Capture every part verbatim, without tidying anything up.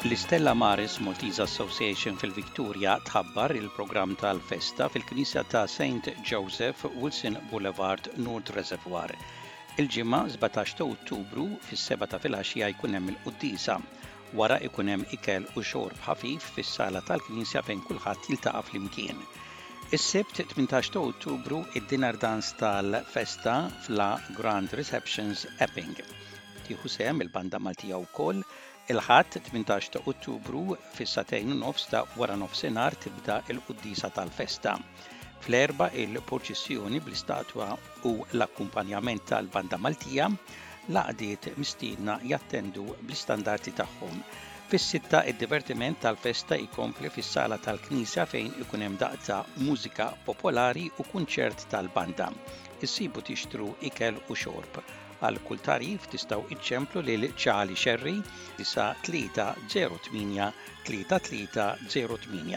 L-Stella Maris Maltese Association fil-Victoria tħabbar il-programm tal-festa fil-Knisja ta' Saint Joseph Wilson Boulevard North Reservoir. Il-ġimgħa sebgħax ta' Ottubru fis-seba' ta' filgħaxija jkun hemm il-Qudiesa. Wara jkun hemm ikel u xorb ħafif fis-sala tal-Knisja fejn kulħadd jiltaqa' flimkien. Is-Sibt tmintax ta' Ottubru id-dinner dance tal-festa fla Grand Receptions Epping. Tieħu sehem il-banda Maltija wkoll. Il-Ħadd tmintax ta' Ottubru fis-satejn u nofs ta' wara nofsinhar tibda l-Qudiesa tal-festa. Fl-erba' il-proċessjoni bl-istatwa u l-akkumpanjament tal-banda Maltija l-għaqdiet mistiedna jattendu bl-istandardi tagħhom. Fis-sitta id-divertiment tal-festa jkompli fis-sala tal-Knisja fejn ikun hemm daqta mużika popolari u kunċert tal-banda. Issibu tixtru ikel u xorb. Għal kull tarif tistgħu iċċemplu lil Ċali Xerri disa' tlieta żero tminja tlieta tlieta żero tminja.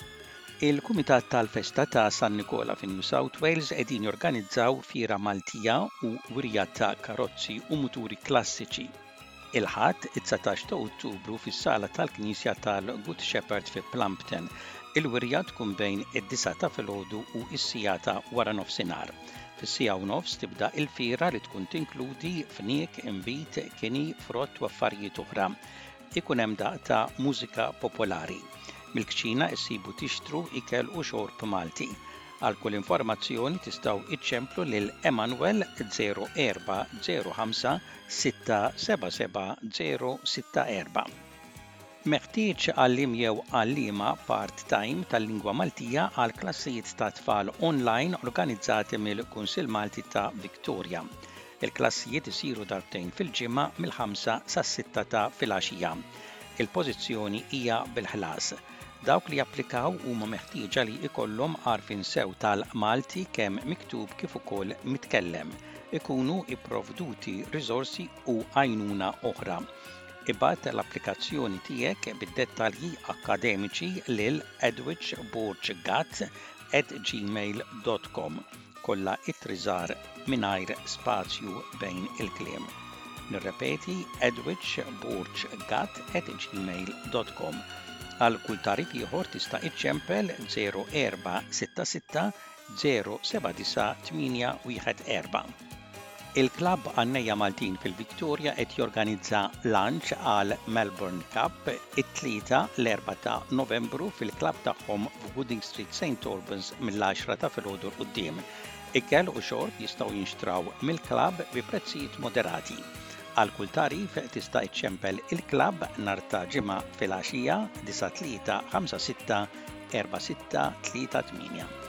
Il-Kumitat tal-Festa ta' San Nikola fin New South Wales qegħdin jorganizzaw fiera Maltija u wirjat ta' karozzi u muturi klassiċi. Il-Ħadd it-satax ta' Ottubru fis-sala tal-Knisja tal-Good Shepherd fi Plumpton. Il-wirja tkun bejn id-disa ta' filgħodu u s-sigħata wara nofsinhar. Fis-siegħa u nofs tibda il-fiera li tkun tinkludi fniek, inbit, kini, frott u affarijiet oħra. Ikun hemm daqta mużika popolari. Mill-kċina issibu tixtru ikel u xorb Malti. Għal kull informazzjoni tistgħu iċċemplu lil Emanuel zero erba' zero ħamsa sitta seba' seba' zero sitta erba'. Meħtieġ għalliem jew għalliema part-time tal-lingwa Maltija għal klassijiet ta' tfal online organizzati mill-Kunsill Malti ta' Victoria. Il-klassijiet isiru darbtejn fil-ġimgħa mill-ħamsa sas-sitta ta' filgħaxija. Il-pożizzjoni hija bil-ħlas. Dawk li japplikaw huma meħtieġa li jkollhom għarfien sew tal-Malti kemm miktub kif ukoll mitkellem. Ikunu ipprovduti riżorsi u għajnuna oħra. Ibgħat l-applikazzjoni tiegħek bid-dettalji akademiċi lil edwichborchgat at gmail dot com. Kollha ittriżar mingħajr spazju bejn il-kliem. Nirrepeti edwichborchgat at gmail dot com. Għal kull tarif ieħor tista' iċċempel zero erba' sitta sitta zero seba' tisa' tminja wieħed erba'. Il-Klabb Għannejja Maltin fil-Victoria qed jorganizza lunch għal Melbourne Cup it-tlieta l-erba' ta' Novembru fil-klabb tagħhom f'Wooding Street Saint Albans mill-għaxra ta' filgħodu l quddiem. Ikel u xorb jistgħu jinxtraw mill-klabb bi prezzijiet moderati. Għal kull tarif tista' iċċempel il-klabb nhar ta' ġimgħa filgħaxija disa' tlieta ħamsa sitta erba' sitta tlieta tminja.